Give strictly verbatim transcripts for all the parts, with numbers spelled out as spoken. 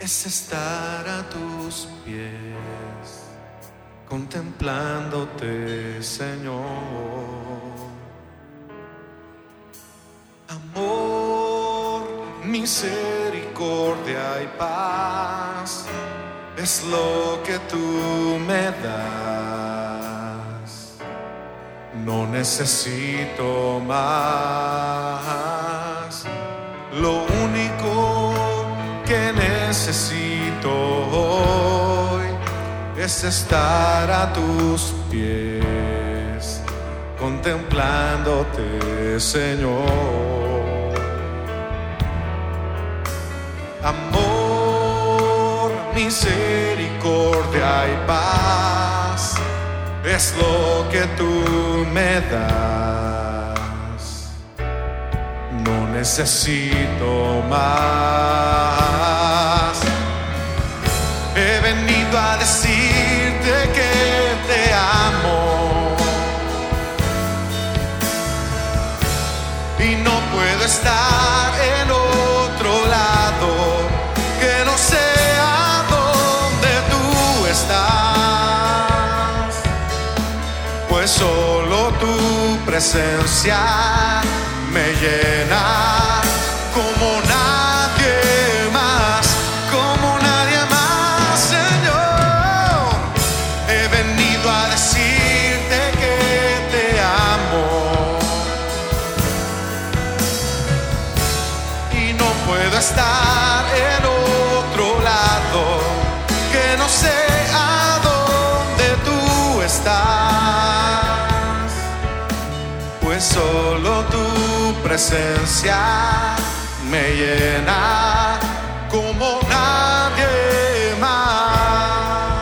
es estar a tus pies, contemplándote, Señor. Amor, misericordia y paz es lo que tú me das. No necesito más. Lo único que necesito hoy es estar a tus pies, contemplándote, Señor. Amor, misericordia y paz es lo que tú me das. No necesito más. He venido a decirte que te amo y no puedo estar en otro lado que no sea donde tú estás, pues solo tu presencia me llena como nadie más, como nadie más, Señor. He venido a decirte que te amo y no puedo estar en otro lado que no sea donde tú estás, pues solo tu presencia me llena como nadie más.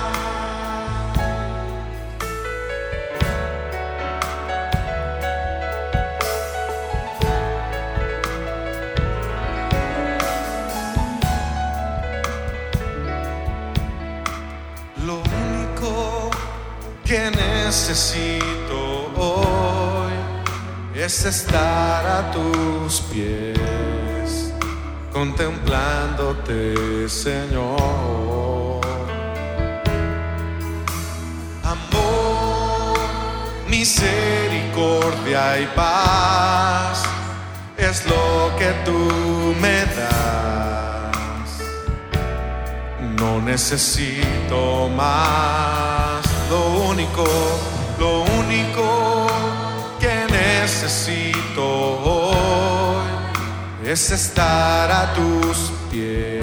Lo único que necesito hoy es estar a tus pies, contemplándote, Señor. Amor, misericordia y paz es lo que tú me das. No necesito más. Lo único, lo único que necesito hoy es estar a tus pies,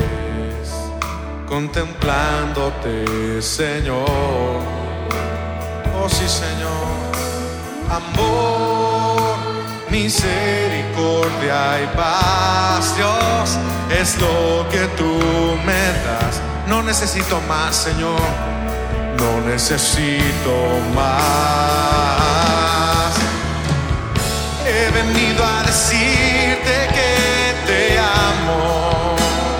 contemplándote, Señor. Oh sí, Señor. Amor, misericordia y paz, Dios, es lo que tú me das. No necesito más, Señor. No necesito más. He venido a decirte que te amo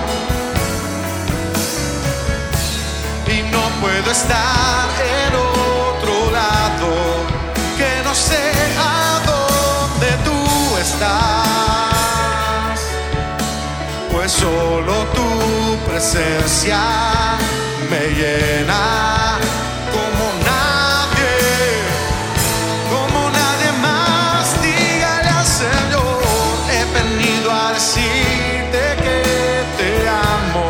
y no puedo estar en otro lado que no sea donde tú estás, pues solo tu presencia me llena como nadie, como nadie más. Dígale al Señor, he venido a decirte que te amo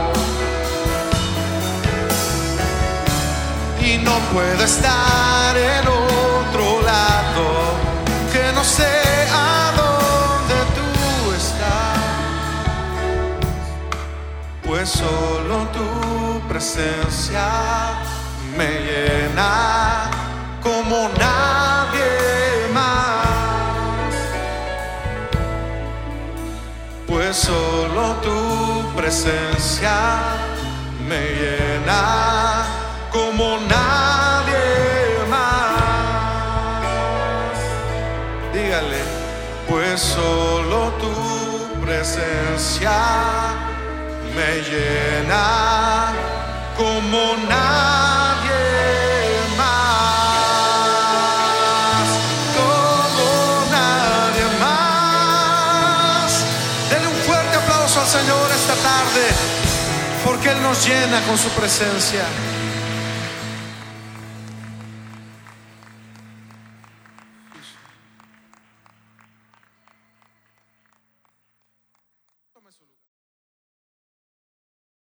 y no puedo estar en otro lado que no sea donde tú estás, pues solo tu presencia me llena como nadie más, pues solo tu presencia me llena como nadie más. Dígale, pues solo tu presencia me llena como nadie más, como nadie más. Denle un fuerte aplauso al Señor esta tarde. porque Él nos llena con su presencia.